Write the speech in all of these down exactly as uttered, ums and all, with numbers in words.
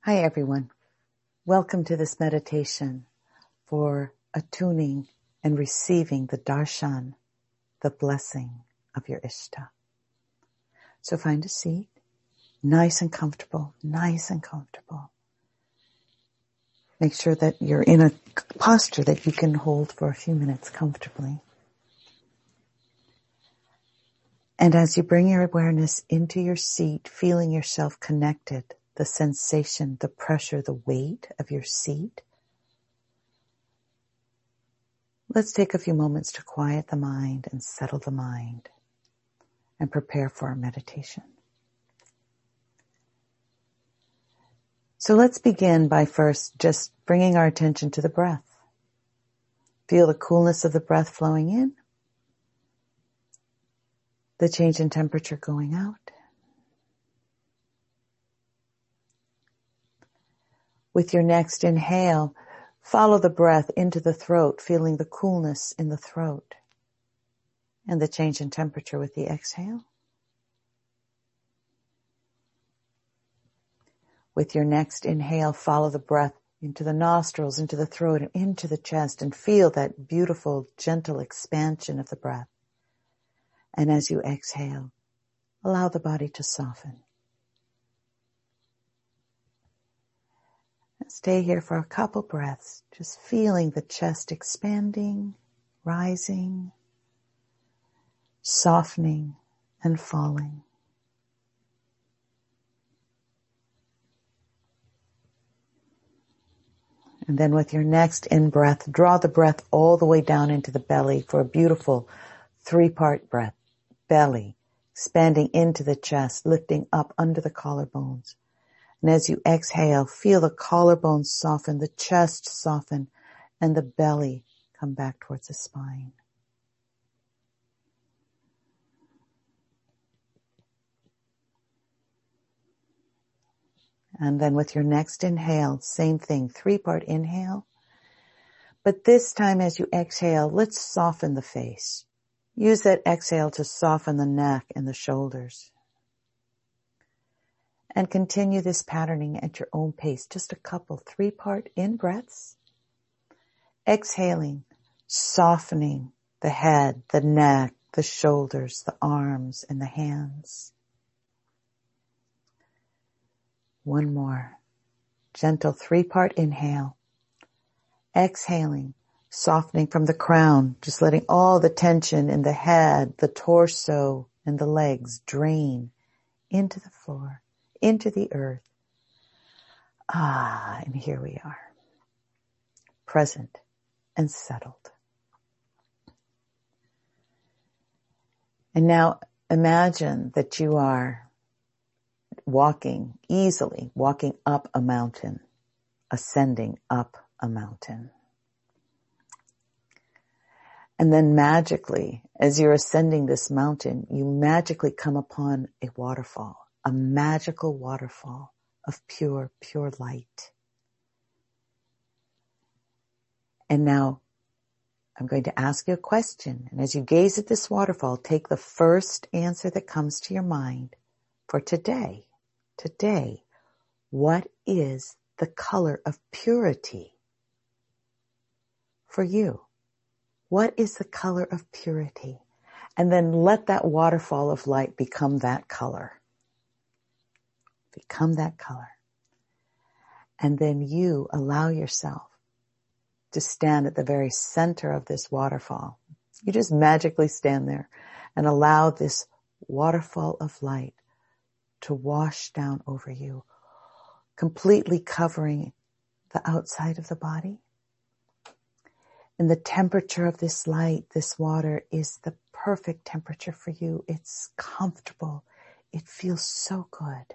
Hi everyone. Welcome to this meditation for attuning and receiving the darshan, the blessing of your Ishta. So find a seat, nice and comfortable, nice and comfortable. Make sure that you're in a posture that you can hold for a few minutes comfortably. And as you bring your awareness into your seat, feeling yourself connected, the sensation, the pressure, the weight of your seat, let's take a few moments to quiet the mind and settle the mind and prepare for our meditation. So let's begin by first just bringing our attention to the breath. Feel the coolness of the breath flowing in, the change in temperature going out. With your next inhale, follow the breath into the throat, feeling the coolness in the throat and the change in temperature with the exhale. With your next inhale, follow the breath into the nostrils, into the throat, and into the chest, and feel that beautiful, gentle expansion of the breath. And as you exhale, allow the body to soften. Stay here for a couple breaths, just feeling the chest expanding, rising, softening, and falling. And then with your next in-breath, draw the breath all the way down into the belly for a beautiful three-part breath. Belly, expanding into the chest, lifting up under the collarbones. And as you exhale, feel the collarbones soften, the chest soften, and the belly come back towards the spine. And then with your next inhale, same thing, three-part inhale. But this time as you exhale, let's soften the face. Use that exhale to soften the neck and the shoulders. And continue this patterning at your own pace. Just a couple three-part in-breaths. Exhaling, softening the head, the neck, the shoulders, the arms, and the hands. One more. Gentle three-part inhale. Exhaling, softening from the crown, just letting all the tension in the head, the torso, and the legs drain into the floor, into the earth. Ah, and here we are, present and settled. And now imagine that you are walking easily, walking up a mountain, ascending up a mountain. And then magically, as you're ascending this mountain, you magically come upon a waterfall, a magical waterfall of pure, pure light. And now I'm going to ask you a question. And as you gaze at this waterfall, take the first answer that comes to your mind for today. Today, what is the color of purity for you? What is the color of purity? And then let that waterfall of light become that color. Become that color. And then you allow yourself to stand at the very center of this waterfall. You just magically stand there and allow this waterfall of light to wash down over you, completely covering the outside of the body. And the temperature of this light, this water, is the perfect temperature for you. It's comfortable. It feels so good.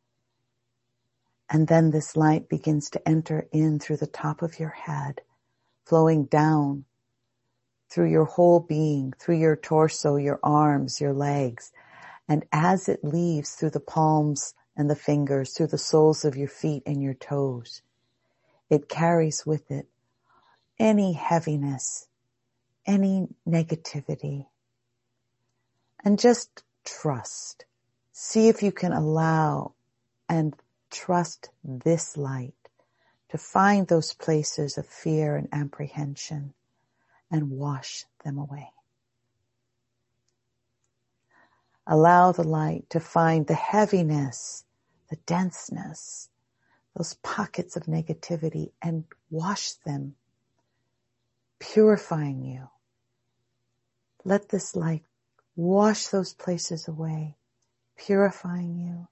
And then this light begins to enter in through the top of your head, flowing down through your whole being, through your torso, your arms, your legs. And as it leaves through the palms and the fingers, through the soles of your feet and your toes, it carries with it any heaviness, any negativity. And just trust. See if you can allow and trust this light to find those places of fear and apprehension and wash them away. Allow the light to find the heaviness, the denseness, those pockets of negativity, and wash them, purifying you. Let this light wash those places away, purifying you,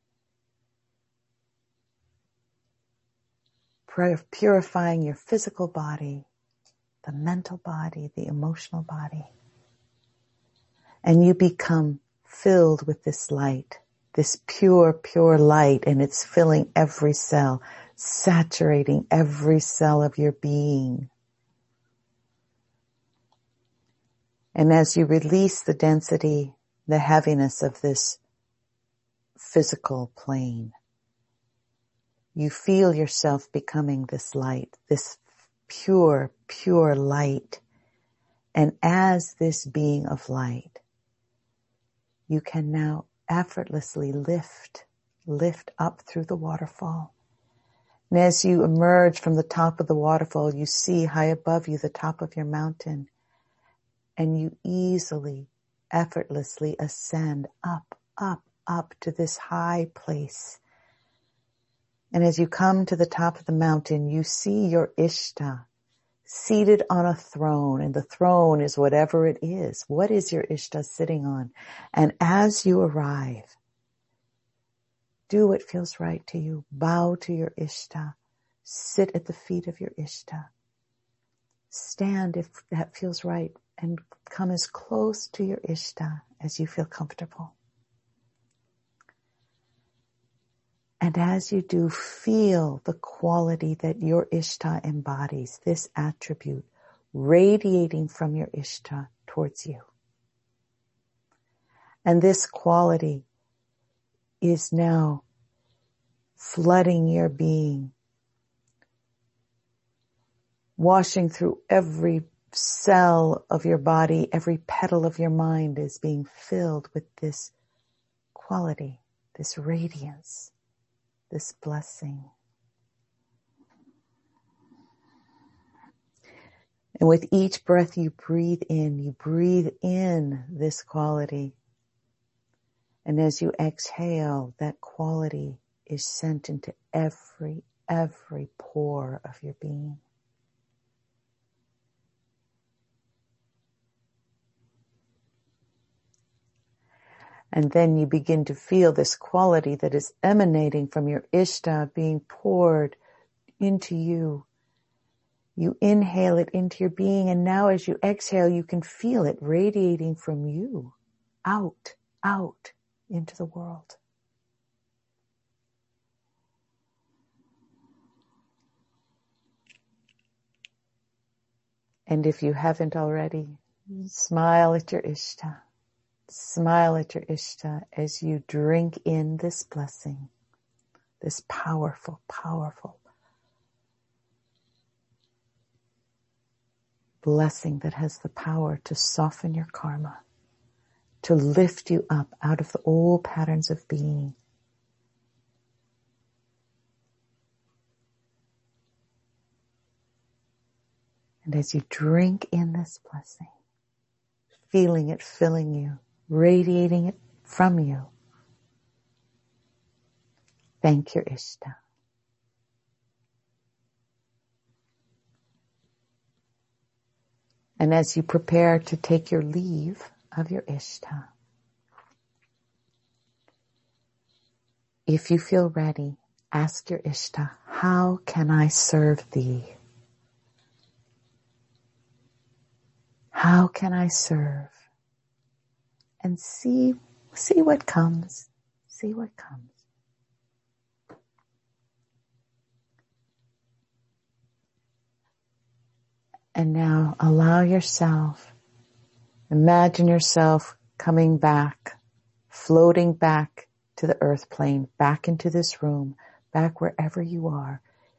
purifying your physical body, the mental body, the emotional body. And you become filled with this light, this pure, pure light, and it's filling every cell, saturating every cell of your being. And as you release the density, the heaviness of this physical plane, you feel yourself becoming this light, this pure, pure light. And as this being of light, you can now effortlessly lift, lift up through the waterfall. And as you emerge from the top of the waterfall, you see high above you the top of your mountain. And you easily, effortlessly ascend up, up, up to this high place. And as you come to the top of the mountain, you see your Ishta seated on a throne. And the throne is whatever it is. What is your Ishta sitting on? And as you arrive, do what feels right to you. Bow to your Ishta. Sit at the feet of your Ishta. Stand if that feels right. And come as close to your Ishta as you feel comfortable. And as you do, feel the quality that your Ishta embodies, this attribute radiating from your Ishta towards you. And this quality is now flooding your being, washing through every cell of your body, every petal of your mind is being filled with this quality, this radiance, this blessing. And with each breath you breathe in, you breathe in this quality. And as you exhale, that quality is sent into every, every pore of your being. And then you begin to feel this quality that is emanating from your Ishta being poured into you. You inhale it into your being, and now as you exhale, you can feel it radiating from you out, out into the world. And if you haven't already, smile at your Ishta. Smile at your Ishta as you drink in this blessing, this powerful, powerful blessing that has the power to soften your karma, to lift you up out of the old patterns of being. And as you drink in this blessing, feeling it filling you, radiating it from you, thank your Ishta. And as you prepare to take your leave of your Ishta, if you feel ready, ask your Ishta, how can I serve thee? How can I serve? And see, see what comes. See what comes. And now allow yourself, imagine yourself coming back, floating back to the earth plane, back into this room, back wherever you are.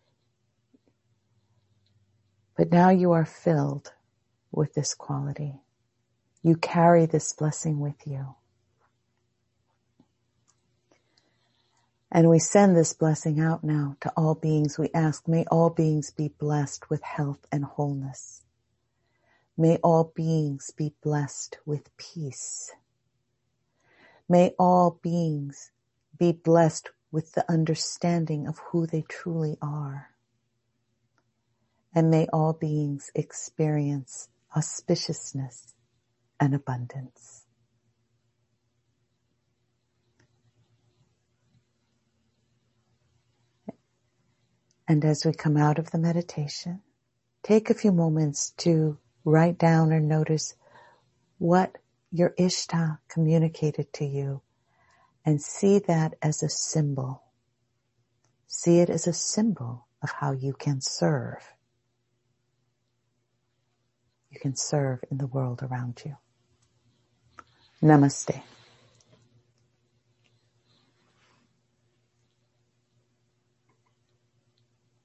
But now you are filled with this quality. You carry this blessing with you. And we send this blessing out now to all beings. We ask, may all beings be blessed with health and wholeness. May all beings be blessed with peace. May all beings be blessed with the understanding of who they truly are. And may all beings experience auspiciousness and abundance. And as we come out of the meditation, take a few moments to write down or notice what your Ishta communicated to you, and see that as a symbol. See it as a symbol of how you can serve. You can serve in the world around you. Namaste.